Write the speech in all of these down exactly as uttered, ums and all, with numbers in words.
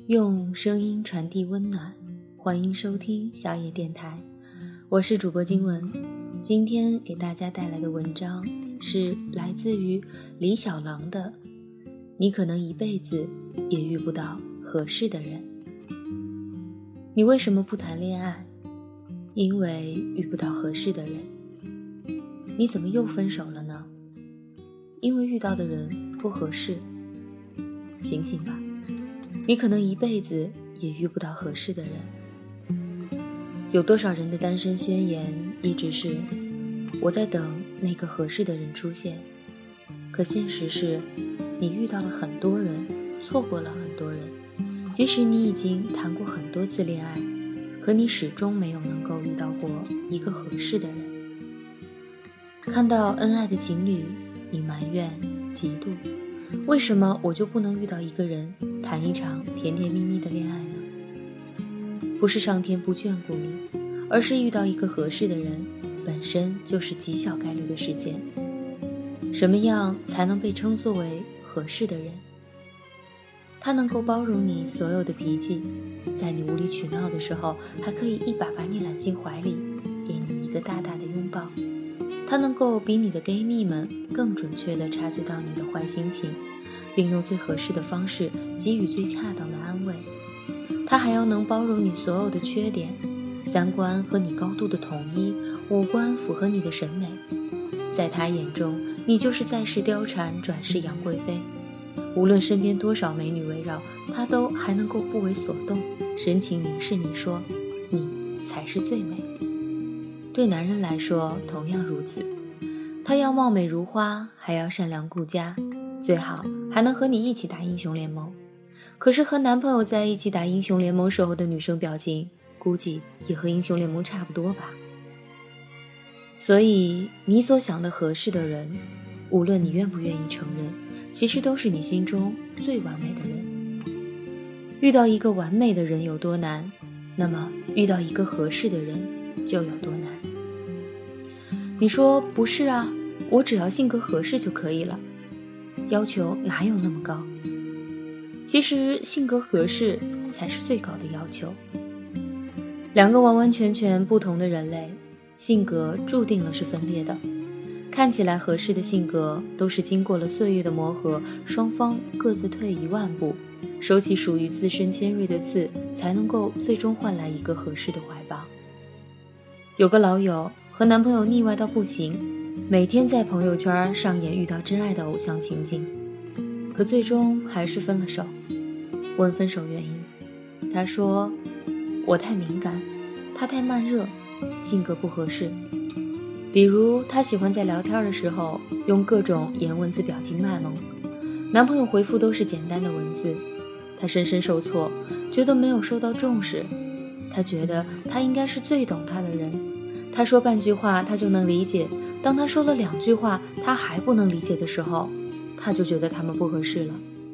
用声音传递温暖，欢迎收听小野电台，我是主播金文。今天给大家带来的文章是来自于李小狼的你可能一辈子也遇不到合适的人。你为什么不谈恋爱？因为遇不到合适的人。你怎么又分手了呢？因为遇到的人不合适。醒醒吧，你可能一辈子也遇不到合适的人。有多少人的单身宣言一直是我在等那个合适的人出现，可现实是你遇到了很多人，错过了很多人。即使你已经谈过很多次恋爱，可你始终没有能够遇到过一个合适的人。看到恩爱的情侣，你埋怨嫉妒，为什么我就不能遇到一个人谈一场甜甜蜜蜜的恋爱呢？不是上天不眷顾你，而是遇到一个合适的人本身就是极小概率的事件。什么样才能被称作为合适的人？他能够包容你所有的脾气，在你无理取闹的时候还可以一把把你揽进怀里，给你一个大大的拥抱。他能够比你的 gay 蜜们更准确地察觉到你的坏心情，并用最合适的方式给予最恰当的安慰。他还要能包容你所有的缺点，三观和你高度的统一，五官符合你的审美。在他眼中，你就是在世貂蝉转世杨贵妃，无论身边多少美女围绕，他都还能够不为所动，深情凝视你说，你才是最美。对男人来说同样如此，他要貌美如花，还要善良顾家，最好还能和你一起打英雄联盟。可是和男朋友在一起打英雄联盟时候的女生表情，估计也和英雄联盟差不多吧。所以你所想的合适的人，无论你愿不愿意承认，其实都是你心中最完美的人。遇到一个完美的人有多难，那么遇到一个合适的人就有多难。你说不是啊，我只要性格合适就可以了，要求哪有那么高？其实性格合适才是最高的要求。两个完完全全不同的人类，性格注定了是分裂的。看起来合适的性格，都是经过了岁月的磨合，双方各自退一万步，收起属于自身尖锐的刺，才能够最终换来一个合适的怀抱。有个老友和男朋友腻歪到不行，每天在朋友圈上演遇到真爱的偶像情景，可最终还是分了手。问分手原因，他说我太敏感，他太慢热，性格不合适。比如他喜欢在聊天的时候用各种颜文字表情卖萌，男朋友回复都是简单的文字，他深深受挫，觉得没有受到重视。他觉得他应该是最懂他的人，他说半句话他就能理解，当他说了两句话他还不能理解的时候，他就觉得他们不合适了。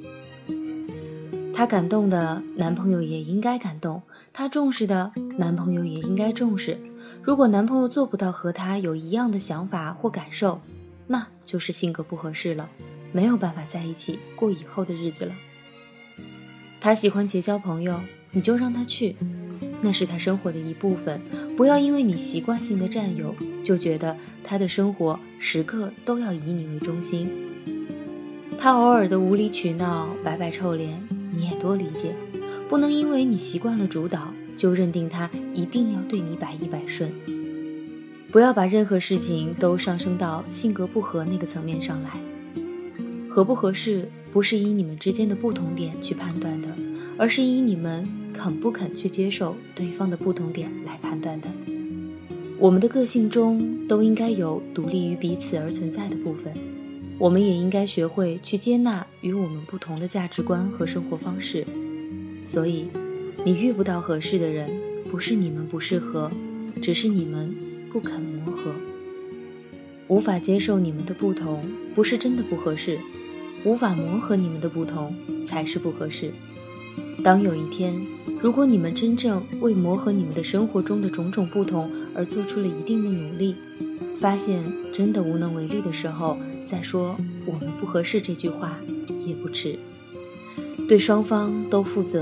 他感动的男朋友也应该感动，他重视的男朋友也应该重视。如果男朋友做不到和他有一样的想法或感受，那就是性格不合适了，没有办法在一起过以后的日子了。他喜欢结交朋友，你就让他去，那是他生活的一部分，不要因为你习惯性的占有，就觉得他的生活时刻都要以你为中心。他偶尔的无理取闹，摆摆臭脸，你也多理解，不能因为你习惯了主导，就认定他一定要对你百依百顺。不要把任何事情都上升到性格不合那个层面上来。合不合适不是以你们之间的不同点去判断的，而是以你们肯不肯去接受对方的不同点来判断的。我们的个性中都应该有独立于彼此而存在的部分，我们也应该学会去接纳与我们不同的价值观和生活方式。所以你遇不到合适的人，不是你们不适合，只是你们不肯磨合。无法接受你们的不同，不是真的不合适，无法磨合你们的不同才是不合适。当有一天，如果你们真正为磨合你们的生活中的种种不同而做出了一定的努力，发现真的无能为力的时候，再说我们不合适这句话也不迟。对双方都负责，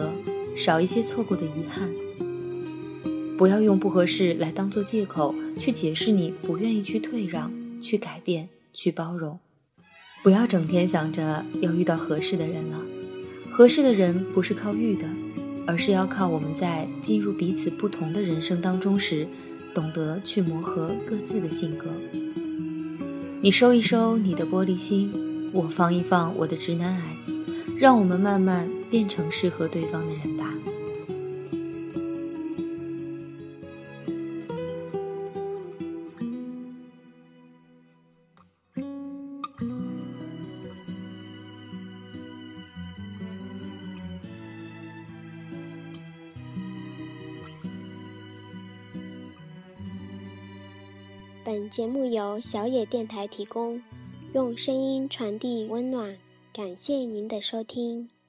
少一些错过的遗憾。不要用不合适来当作借口去解释你不愿意去退让、去改变、去包容。不要整天想着要遇到合适的人了，合适的人不是靠遇的，而是要靠我们在进入彼此不同的人生当中时，懂得去磨合各自的性格。你收一收你的玻璃心，我放一放我的直男癌，让我们慢慢变成适合对方的人吧。 本节目由小野电台提供，用声音传递温暖，感谢您的收听。